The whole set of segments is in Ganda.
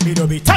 Bino bita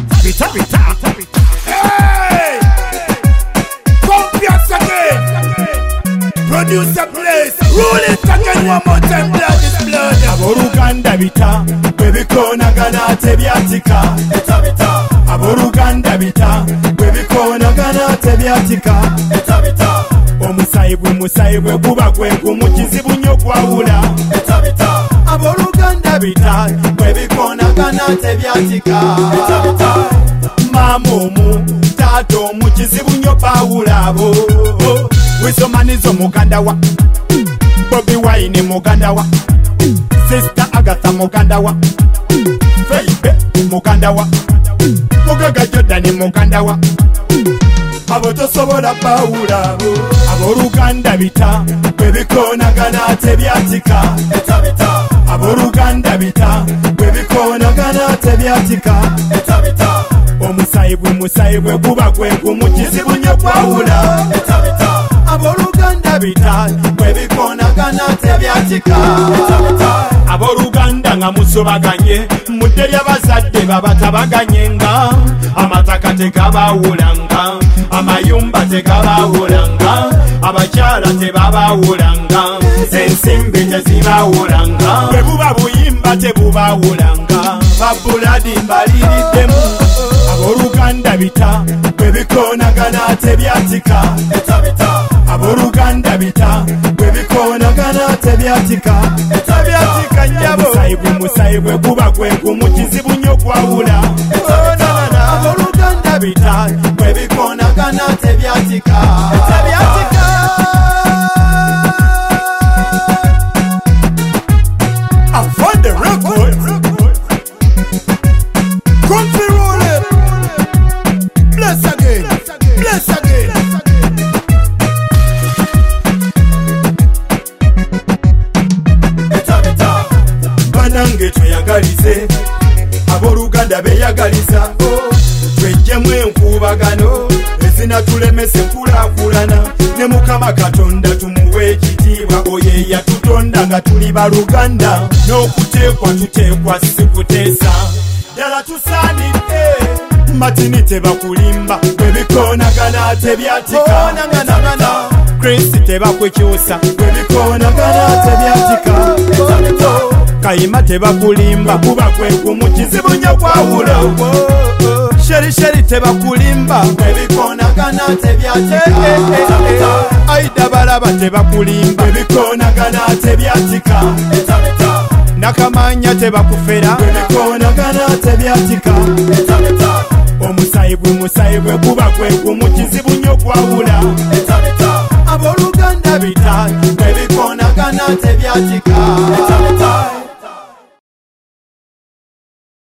Hey! Confiance again. Produce a place. Rule it again one more time. Blood is blood. Aboruganda bita. Baby kona gana tebyatika. Eta bita. Aboruganda bita. Baby kona gana tebyatika. Eta bita. Omusayibwe kuba kwe kumukizibu nnyo kwawula. Eta bita. Aboruganda bita. Baby kona gana tebyatika. Eta bita. Mamumu tato mukizibu nnyo pawula abo. Wisomanizo muganda wa Bobby Wine muganda wa Sister Agatha muganda wa Feibe muganda wa Mugaga Jordan muganda wa Abo tosobola pawula abo. Aboruganda bita Bebikona gana tebyatika. Eta bita. Aboruganda bita Bebikona gana tebyatika. Eta bita. Omusayibwe kuba kwe kumukizibu nnyo kwawula. Eta bita. Aboruganda bita Bebikona gana tebyatika. Eta bita. Aboruganda nga musobaganye mudde abazadde babatabaganye amataka tekabawulanga amayumba tekabawulanga abakyala tebabawulanga ensimbi tezibawulanga bwe buba buyimba tebubawulanga babuladi mbaliiriddemu. Aboruganda bita Bebikona gana tebyatika. Eta bita. Aboruganda bita Bebikona gana tebyatika. Eta byatika nyabo. Musayibwe kuba kwe kumukizibu nnyo kwawula. Aboruganda bita Bebikona gana tebyatika. Eta byatika. I found the record. Country rolling. Bless again. Bless again. Eta bita. Banange tweyagalize. Aboruganda beyagaliza. Twejjemu enkubagano ezinatulemesa enkulaakulana. Ne Mukama Katonda tumuwe ekitiibwa. Oyo yatutonda nga tuli baluganda. N'okuteekwa tuteekwa si kuteesa. Ddala tusaanidde. Matini tebakulimba Bebikona gana tebyatika. Kristi tebakwekyusa Bebikona gana tebyatika. Kayima tebakulimba kuba kwe kumukizibu nnyo kwawula. Sheri tebakulimba Bebikona gana tebyatika. Aida balaba tebakulimba Bebikona gana tebyatika. Nakamanya tebakufera Bebikona gana tebyatika. Omusayibwe kuba kwe kumukizibu nnyo kwawula. Aboruganda bita Bebikona gana tebyatika.